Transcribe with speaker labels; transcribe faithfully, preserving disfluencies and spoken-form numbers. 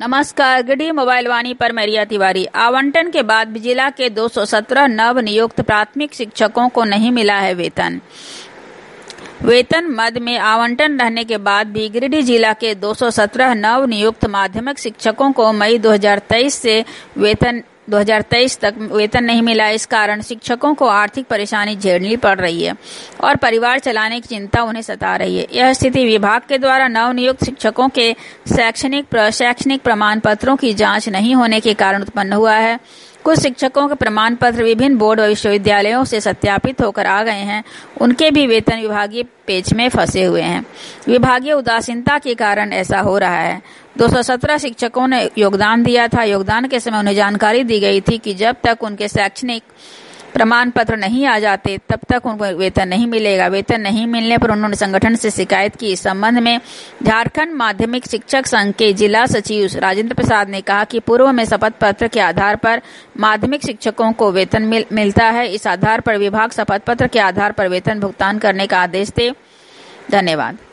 Speaker 1: नमस्कार, गिरडी मोबाइल वाणी पर मैं रिया तिवारी। आवंटन के बाद जिला के दो सौ सत्रह नव नियुक्त प्राथमिक शिक्षकों को नहीं मिला है वेतन। वेतन मद में आवंटन रहने के बाद भी गिरिडीह जिला के दो सौ सत्रह नव नियुक्त माध्यमिक शिक्षकों को मई दो हज़ार तेईस से वेतन दो हज़ार तेईस तक वेतन नहीं मिला। इस कारण शिक्षकों को आर्थिक परेशानी झेलनी पड़ रही है और परिवार चलाने की चिंता उन्हें सता रही है। यह स्थिति विभाग के द्वारा नवनियुक्त शिक्षकों के शैक्षणिक शैक्षणिक प्रमाण पत्रों की जांच नहीं होने के कारण उत्पन्न हुआ है। कुछ शिक्षकों के प्रमाण पत्र विभिन्न बोर्ड व विश्वविद्यालयों से सत्यापित होकर आ गए हैं, उनके भी वेतन विभागीय पेच में फंसे हुए हैं। विभागीय उदासीनता के कारण ऐसा हो रहा है। दो सौ सत्रह शिक्षकों ने योगदान दिया था। योगदान के समय उन्हें जानकारी दी गई थी कि जब तक उनके शैक्षणिक प्रमाण पत्र नहीं आ जाते तब तक उनको वेतन नहीं मिलेगा। वेतन नहीं मिलने पर उन्होंने संगठन से शिकायत की। इस संबंध में झारखंड माध्यमिक शिक्षक संघ के जिला सचिव राजेंद्र प्रसाद ने कहा कि पूर्व में शपथ पत्र के आधार पर माध्यमिक शिक्षकों को वेतन मिल, मिलता है। इस आधार पर विभाग शपथ पत्र के आधार पर वेतन भुगतान करने का आदेश दे। धन्यवाद।